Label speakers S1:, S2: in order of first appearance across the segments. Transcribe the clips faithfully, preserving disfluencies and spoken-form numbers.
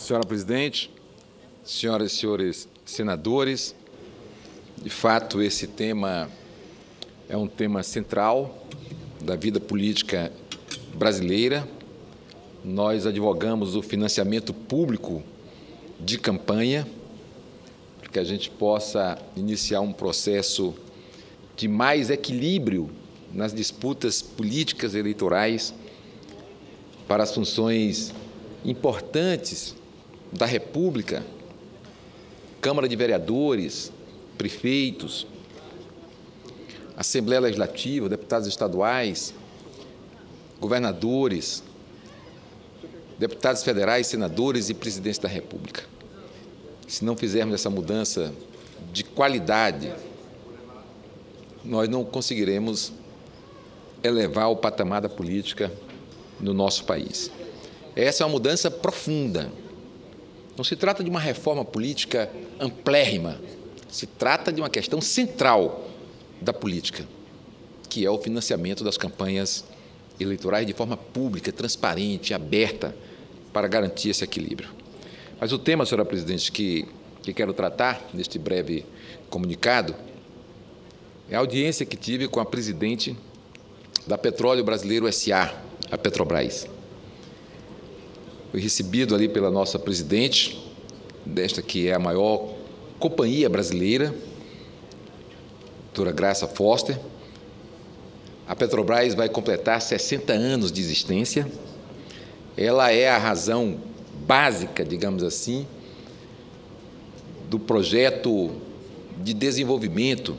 S1: Senhora Presidente, senhoras e senhores senadores, de fato, esse tema é um tema central da vida política brasileira. Nós advogamos o financiamento público de campanha, para que a gente possa iniciar um processo de mais equilíbrio nas disputas políticas eleitorais para as funções importantes da República, Câmara de Vereadores, prefeitos, Assembleia Legislativa, deputados estaduais, governadores, deputados federais, senadores e presidentes da República. Se não fizermos essa mudança de qualidade, nós não conseguiremos elevar o patamar da política no nosso país. Essa é uma mudança profunda. Não se trata de uma reforma política amplérrima, se trata de uma questão central da política, que é o financiamento das campanhas eleitorais de forma pública, transparente, aberta, para garantir esse equilíbrio. Mas o tema, senhora Presidente, que, que quero tratar neste breve comunicado é a audiência que tive com a presidente da Petróleo Brasileiro S A, a Petrobras. Fui recebido ali pela nossa presidente, desta que é a maior companhia brasileira, doutora Graça Foster. A Petrobras vai completar sessenta anos de existência. Ela é a razão básica, digamos assim, do projeto de desenvolvimento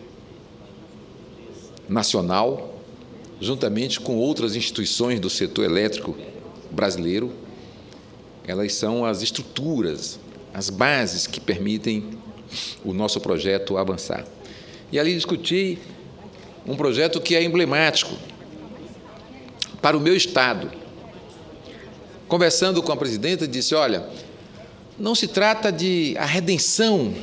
S1: nacional, juntamente com outras instituições do setor elétrico brasileiro. Elas são as estruturas, as bases que permitem o nosso projeto avançar. E ali discuti um projeto que é emblemático para o meu Estado. Conversando com a presidenta, disse, olha, não se trata de a redenção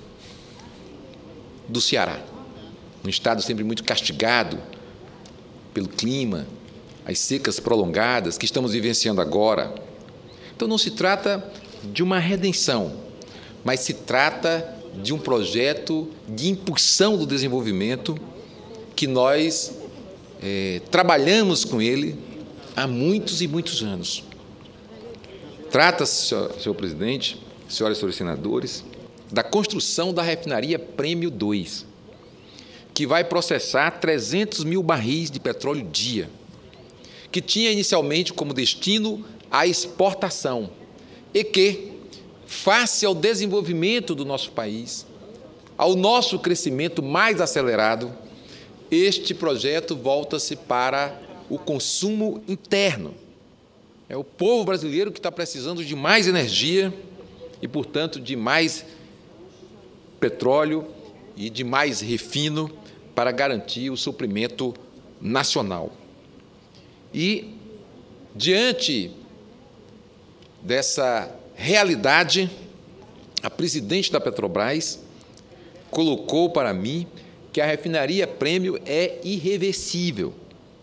S1: do Ceará, um Estado sempre muito castigado pelo clima, as secas prolongadas que estamos vivenciando agora. Então, não se trata de uma redenção, mas se trata de um projeto de impulsão do desenvolvimento que nós é, trabalhamos com ele há muitos e muitos anos. Trata-se, senhor, senhor presidente, senhoras e senhores senadores, da construção da refinaria Prêmio dois, que vai processar trezentos mil barris de petróleo dia, que tinha inicialmente como destino a exportação e que, face ao desenvolvimento do nosso país, ao nosso crescimento mais acelerado, este projeto volta-se para o consumo interno. É o povo brasileiro que está precisando de mais energia e, portanto, de mais petróleo e de mais refino para garantir o suprimento nacional. E, diante dessa realidade, a presidente da Petrobras colocou para mim que a refinaria Prêmio é irreversível.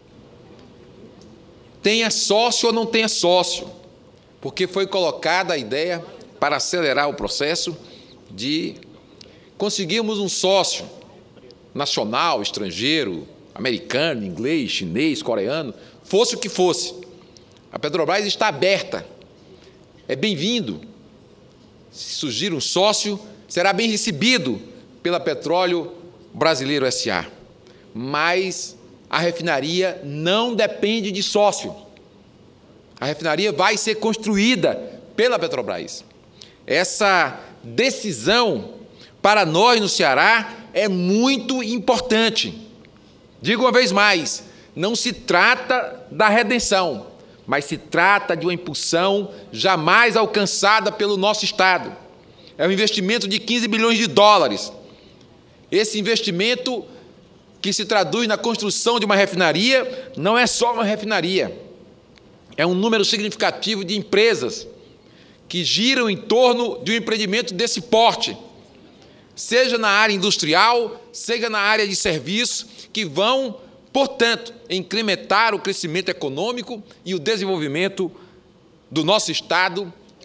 S1: Tenha sócio ou não tenha sócio, porque foi colocada a ideia para acelerar o processo de conseguirmos um sócio nacional, estrangeiro, americano, inglês, chinês, coreano, fosse o que fosse. A Petrobras está aberta. É bem-vindo. Se surgir um sócio, será bem recebido pela Petróleo Brasileiro S A. Mas a refinaria não depende de sócio. A refinaria vai ser construída pela Petrobras. Essa decisão, para nós no Ceará, é muito importante. Digo uma vez mais, não se trata da redenção, mas se trata de uma impulsão jamais alcançada pelo nosso Estado. É um investimento de quinze bilhões de dólares. Esse investimento, que se traduz na construção de uma refinaria, não é só uma refinaria. É um número significativo de empresas que giram em torno de um empreendimento desse porte, seja na área industrial, seja na área de serviços, que vão, portanto, incrementar o crescimento econômico e o desenvolvimento do nosso Estado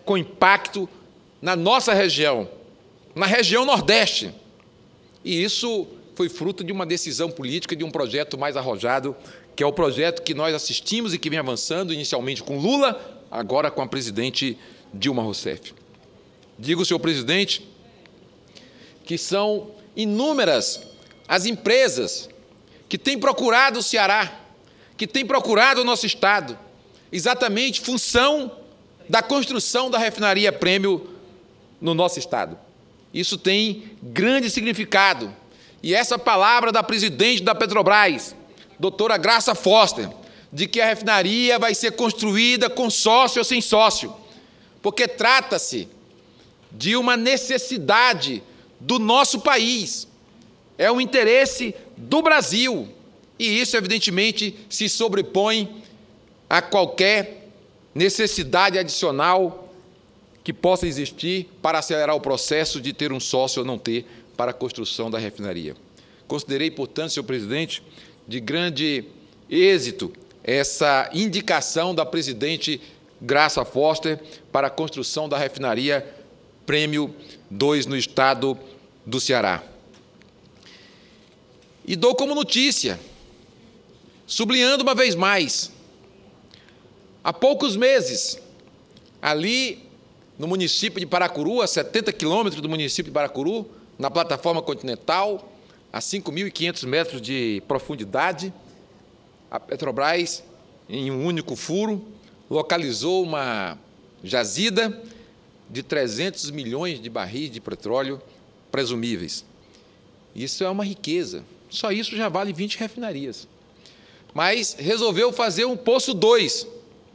S1: com impacto na nossa região, na região Nordeste. E isso foi fruto de uma decisão política, de um projeto mais arrojado, que é o projeto que nós assistimos e que vem avançando, inicialmente com Lula, agora com a presidente Dilma Rousseff. Digo, senhor presidente, que são inúmeras as empresas que têm procurado o Ceará, que têm procurado o nosso Estado, exatamente em função da construção da refinaria Prêmio no nosso Estado. Isso tem grande significado. E essa palavra da presidente da Petrobras, doutora Graça Foster, de que a refinaria vai ser construída com sócio ou sem sócio, porque trata-se de uma necessidade do nosso país, é um interesse do Brasil, e isso, evidentemente, se sobrepõe a qualquer necessidade adicional que possa existir para acelerar o processo de ter um sócio ou não ter para a construção da refinaria. Considerei, portanto, senhor presidente, de grande êxito essa indicação da presidente Graça Foster para a construção da refinaria Prêmio dois no estado do Ceará. E dou como notícia, sublinhando uma vez mais, há poucos meses, ali no município de Paracuru, a setenta quilômetros do município de Paracuru, na plataforma continental, a cinco mil e quinhentos metros de profundidade, a Petrobras, em um único furo, localizou uma jazida de trezentos milhões de barris de petróleo presumíveis. Isso é uma riqueza. Só isso já vale vinte refinarias. Mas resolveu fazer um Poço dois.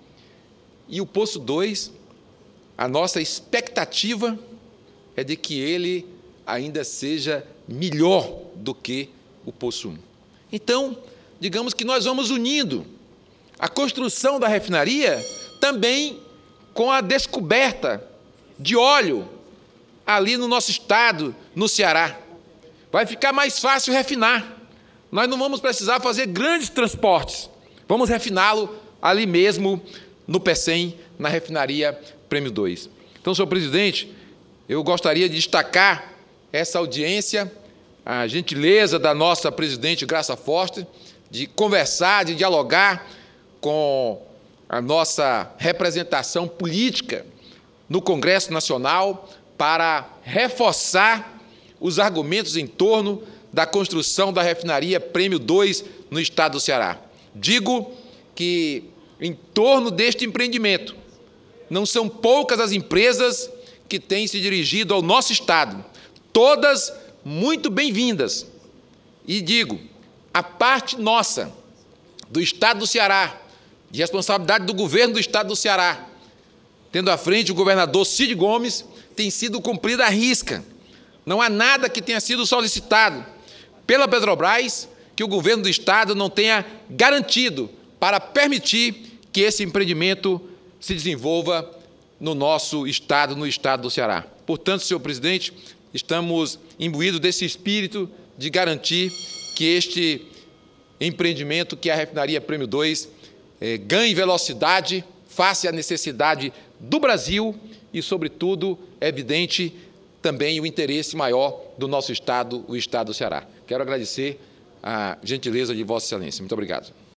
S1: E o Poço dois, a nossa expectativa é de que ele ainda seja melhor do que o Poço um. Então, digamos que nós vamos unindo a construção da refinaria também com a descoberta de óleo ali no nosso estado, no Ceará. Vai ficar mais fácil refinar. Nós não vamos precisar fazer grandes transportes. Vamos refiná-lo ali mesmo no Pecém, na refinaria Prêmio dois. Então, senhor presidente, eu gostaria de destacar essa audiência, a gentileza da nossa presidente Graça Foster, de conversar, de dialogar com a nossa representação política no Congresso Nacional para reforçar os argumentos em torno da construção da refinaria Prêmio dois no estado do Ceará. Digo que, em torno deste empreendimento, não são poucas as empresas que têm se dirigido ao nosso estado, todas muito bem-vindas. E digo, a parte nossa, do estado do Ceará, de responsabilidade do governo do estado do Ceará, tendo à frente o governador Cid Gomes, tem sido cumprida à risca. Não há nada que tenha sido solicitado pela Petrobras que o governo do estado não tenha garantido para permitir que esse empreendimento se desenvolva no nosso estado, no estado do Ceará. Portanto, senhor presidente, estamos imbuídos desse espírito de garantir que este empreendimento, que é a refinaria Prêmio dois, eh, ganhe velocidade, face à necessidade do Brasil e, sobretudo, é evidente também o interesse maior do nosso estado, o estado do Ceará. Quero agradecer a gentileza de Vossa Excelência. Muito obrigado.